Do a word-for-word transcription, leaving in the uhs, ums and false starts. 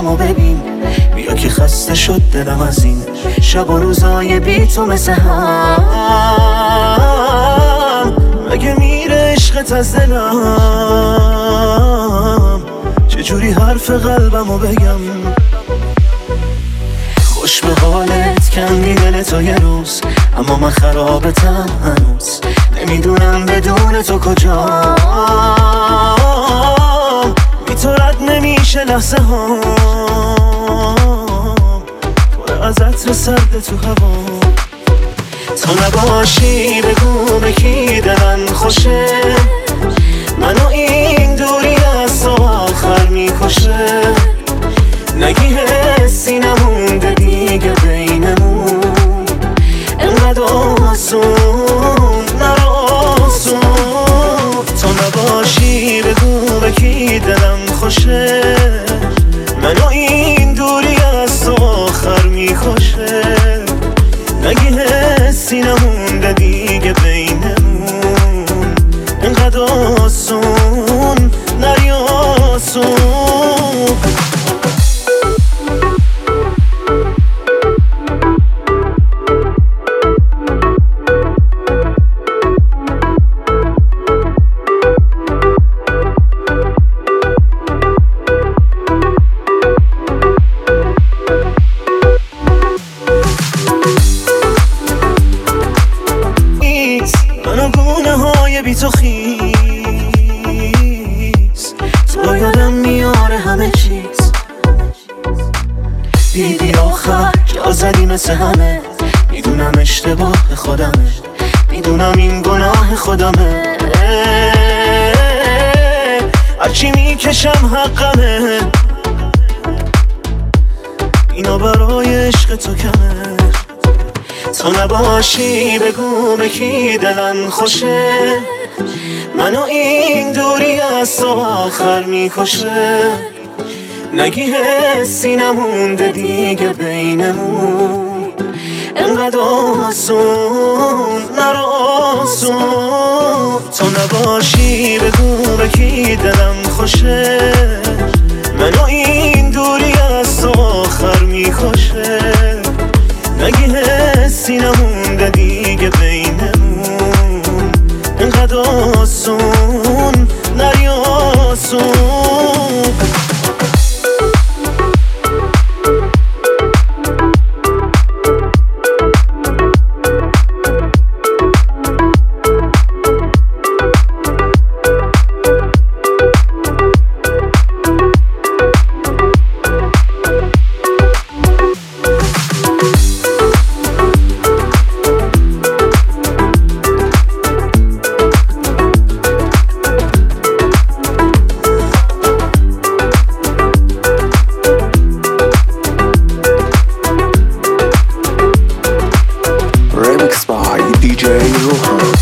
قلبمو ببین، بیا که خسته شد دلم از این شب و روزای بی تو مثل هم. مگه میره عشقت از دلم؟ چجوری حرف قلبمو بگم؟ خوش به حالت کندی دل تو یه روز، اما من خرابتم هنوز، نمیدونم بدون تو کجام. بی تو رد نمیشه لحظه ها، پر از عطر سرد تو هوا. تو نباشی بگو به کی دلم خوشه، منو این دوری از تو آخر میکشه. نگی حسی نمونده دیگه بینمون، انقدر آسون نرو آسون. تو نباشی بگو به کی دلم خوشه، منو این دوری از تو آخر میکشه. نگی حسی نمونده دیگه بینمون، انقدر آسون نری آسون. منو گونه های بی تو خیز، تو یادم میاره همه چیز. دیدی آخر جا زدی مثل همه، میدونم اشتباه خودمه، میدونم این گناه خودمه. هرچی میکشم حقمه، اینا برای عشق تو کمه. تو نباشی بگو به کی دلم خوشه، منو این دوری از تو آخر میکشه. نگی حسی نمونده دیگه بینمون، انقدر آسون نرو آسون. تو نباشی بگو به کی دلم خوشه، منو این دوری از تو آخر میکشه. نگی حسی نمونده دیگه بینمون، انقدر آسون نری آسون. Remix by D J Rohan.